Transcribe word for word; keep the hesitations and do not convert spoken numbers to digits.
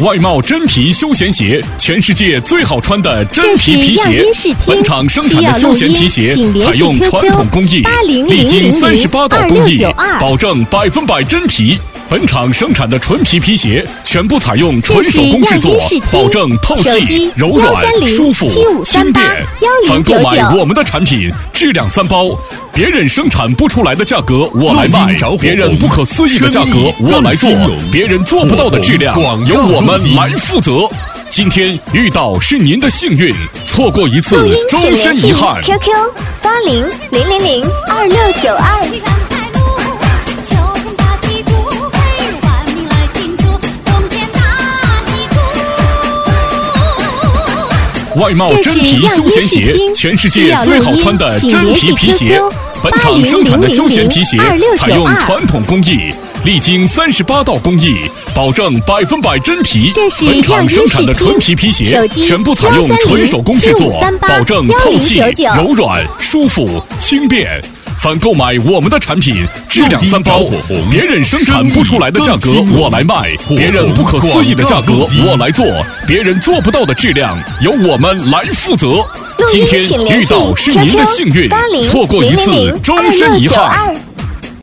外贸真皮休闲鞋，全世界最好穿的真皮皮鞋。本厂生产的休闲皮鞋采用传统工艺，历经三十八道工艺，保证百分百真皮。本厂生产的纯皮皮鞋全部采用纯手工制作，保证透气、柔软、舒服、轻便。凡购买我们的产品，质量三包。别人生产不出来的价格我来卖，别人不可思议的价格我来做，别人做不到的质量由我们来负责。今天遇到是您的幸运，错过一次终身遗憾。 Q Q 八零零零零二六九二。 外贸真皮休闲鞋，全世界最好穿的真皮皮鞋。本厂生产的休闲皮鞋采用传统工艺，历经三十八道工艺，保证百分百真皮。本厂生产的纯皮皮鞋全部采用纯手工制作，保证透气、柔软、舒服、轻便。凡购买我们的产品，质量三包，别人生产不出来的价格我来卖，别人不可思议的价格我来做，别人做不到的质量由我们来负责。今天遇到是您的幸运，错过一次终身遗憾。